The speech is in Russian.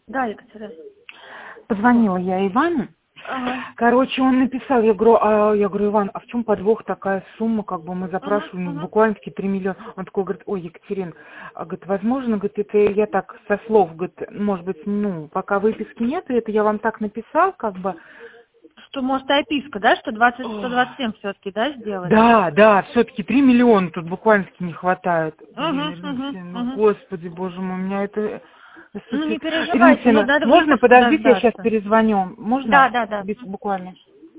Да, Екатерина. Позвонила я Ивану. Ага. Короче, он написал, я говорю, Иван, а в чем подвох такая сумма, как бы мы запрашиваем буквально-таки 3 миллиона. Он такой говорит, ой, Екатерина, говорит, возможно, говорит, это я так со слов, говорит, может быть, ну, пока выписки нет, это я вам так написал, как бы. Что, может, описка, да, что 127 все-таки, да, сделать? Да, все-таки 3 миллиона тут буквально-таки не хватает. Угу. Господи, боже мой, у меня это... Ну, не переживайте, Ирина надо можно, выписку подождите, я сейчас дождаться. перезвоню. Можно? Да. Буквально.